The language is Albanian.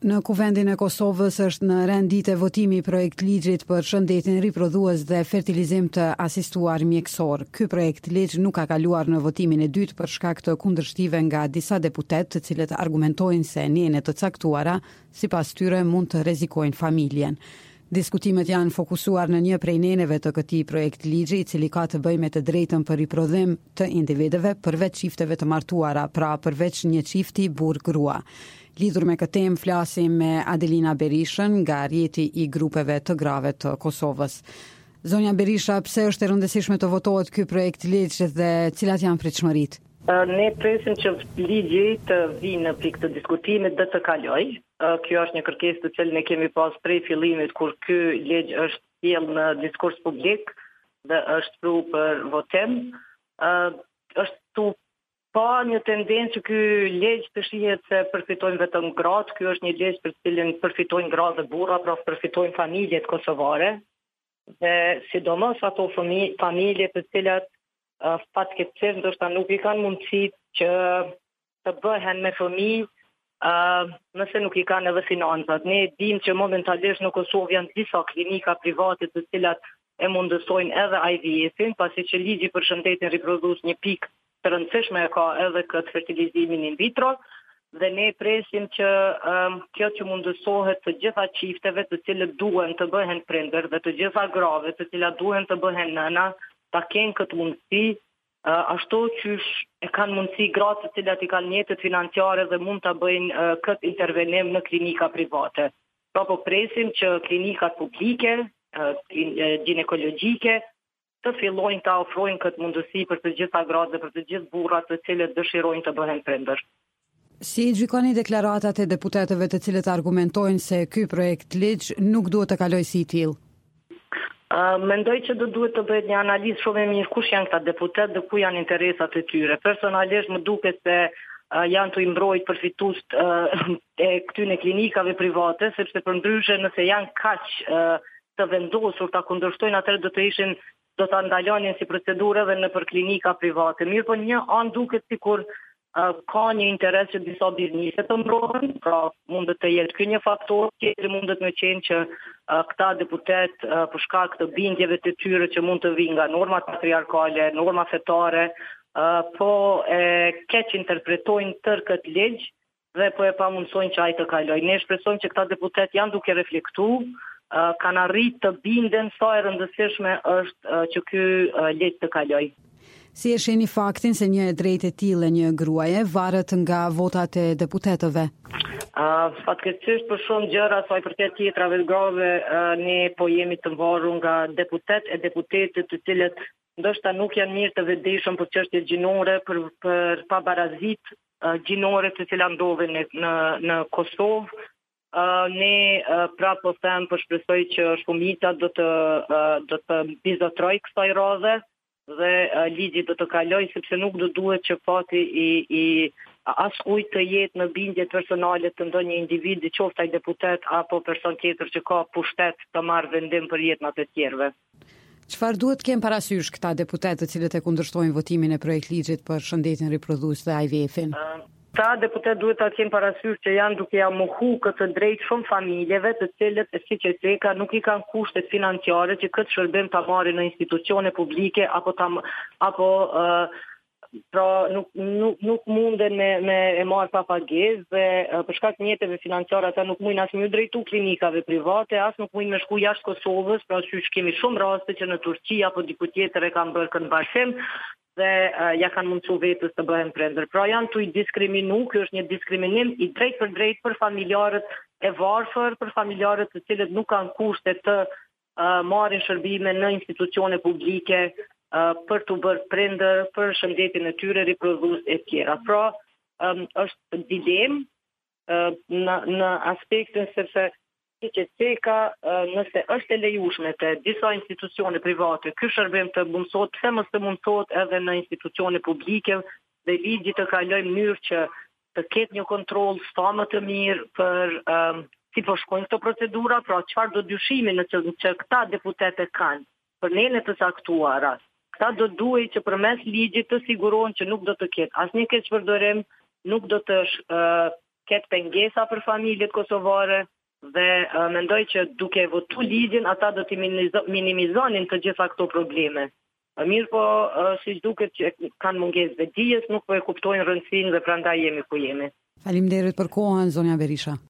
Në Kuvendin e Kosovës është në rendite votimi i projekt ligjit për shëndetin riprodhues dhe fertilizim të asistuar mjekësor. Ky projekt ligj nuk ka kaluar në votimin e dytë për shkak të kundërshtive nga disa deputet, të cilët argumentojnë se njene të caktuara, sipas tyre mund të rrezikojnë familjen. Diskutimet janë fokusuar në një prej neneve të këtij projekt ligji, i cili ka të bëjë me të drejtën për riprodhim të individëve përveç çifteve të martuara, pra përveç një çifti burr-grua. Lidhur me këtë temë flasim me Adelina Berishën nga rjeti i grupeve të grave të Kosovës. Zonja Berisha, pse është e rëndësishme të votohet ky projekt ligj dhe cilat janë pritshmëritë? Ne presim që ligji të vinë në pikë të diskutimit dhe të kaloj. Kjo është një kërkesë të cilën ne kemi pas prej fillimit kur ky ligj është sjellë në diskurs publik dhe është pru për votim. Është tu pa një tendencë që ky ligj të shihet se përfitojnë vetëm gratë. Ky është një ligj për cilin përfitojnë gratë dhe burra, pra përfitojnë familjet kosovare. Dhe sidomos ato familje të cilat fatkeqësisht ndoshta nuk i kanë mundësitë që të bëhen me fëmijë, nëse nuk i kanë edhe financat. Ne dimë që momentalisht në Kosovë janë disa klinika private të cilat e mundësojnë edhe IVF-in, pasi që ligji për shëndetin riprodhues një pikë të rëndësishme e ka edhe këtë fertilizimin in vitro, dhe ne presim që kjo që mundësohet të gjitha çifteve të cilët duhen të bëhen prindër dhe të gjitha grave të cilat duhen të bëhen nëna, ta kenë këtë mundësi, ashtu që e kanë mundësi gratë të cilat i kanë mjetet financiare dhe mund të bëjnë këtë intervenim në klinika private. Pra po presim që klinikat publike, ginekologjike, të fillojnë të ofrojnë këtë mundësi për të gjitha gratë dhe për të gjithë burrat të cilët dëshirojnë të bëhen prindër. Si gjykoni deklaratat e deputetëve të cilët argumentojnë se ky projekt ligj nuk duhet të kalojë si i tillë? Mendoj që duhet të bëhet një analizë shumë e mirë kush janë këta deputet dhe ku janë interesat e tyre. Personalisht më duket se janë të imbrojt përfitues e këtyne klinikave private, sepse përndryshe nëse janë kaq të vendosur ta kundërshtojnë, atëherë do ta ndalonin si procedurë edhe në për klinika private. Mirë, po një anë duket sikur ka një interes që disa biznise të mbrohen, pra mundet të jetë ky një faktor, tjetri mundet me qenë që këta deputet për shkak të bindjeve të tyre që mund të vinë nga normat patriarkale, norma fetare, po keq interpretojnë tërë këtë ligj dhe po e pamundsojnë që ai të kalojë. Ne shpresojmë që këta deputet janë duke reflektuar, kanë arritë të binden sa e rëndësishme është që ky ligj të kalojë. Si e shihni faktin se një e drejtë e tillë një gruaje varet nga votat e deputetëve? Fatkeqësisht për shumë gjëra sa i përket tjetrave grave, ne po jemi të varur nga deputet e deputete të cilët ndoshta nuk janë mirë të vetëdijshëm për çështje gjinore, për pabarazit gjinore të cilat ndodhin në Kosovë. Ne prapë po them, po shpresoj që shumica do të bizotroj kësaj radhe dhe ligji do të kaloj, sepse nuk duhet që fati i askujt të jetë në bindje personale të ndonjë individi, qoftë ai deputet apo person tjetër që ka pushtet të marrë vendim për jetën e tjerëve. Çfarë duhet të kenë parasysh këta deputetë të cilët e kundërshtojnë votimin e projekt ligjit për shëndetin riprodhues dhe IVF-in? Ta deputet duhet ta kenë parasysh që janë duke ja mohu këtë drejt shumë familjeve të cilët siç e theka nuk i kanë kushtet financiare që këtë shërbim ta marrin në institucione publike pra nuk munden me e marrë pa pagesë dhe për shkak të mjeteve financiare ata nuk mundin as më drejtu klinikave private, as nuk mundin me shku jashtë Kosovës, pra siç kemi shumë raste që në Turqi apo diku tjetër e kanë bërë këndbashim dhe ja kanë mundësu vetës të bëhen prindër. Pra janë të i diskriminu, kjo është një diskriminim i drejt për familjarët e varfër, për familjarët të cilët nuk kanë kushte të marrin shërbime në institucione publike për të bërë prindër, për shëndetin e tyre riprodhues e tjera. Pra është dilemë në aspektin sepse që seka nëse është e lejushme të disa institucione private, ky shërbim të mundsohet, pse mos të mundsohet edhe në institucione publike dhe ligji të kalojë mënyrë që të ketë një kontroll sa më të mirë për si po shkojnë këto procedura, pra çfarë do dyshimi në që këta deputete kanë për nene të caktuara. Këta do duhet që përmes ligjit të sigurohen që nuk do të ketë asnjë keqpërdorim, nuk do të ketë pengesa për familjet kosovare dhe mendoj që duke votu ligjin ata do të minimizonin të gjitha këto probleme. Mirë po, siç duket që kanë mungesë vetdijes, nuk po e kuptojnë rëndësinë dhe prandaj jemi ku jemi. Faleminderit për kohën, zonja Berisha.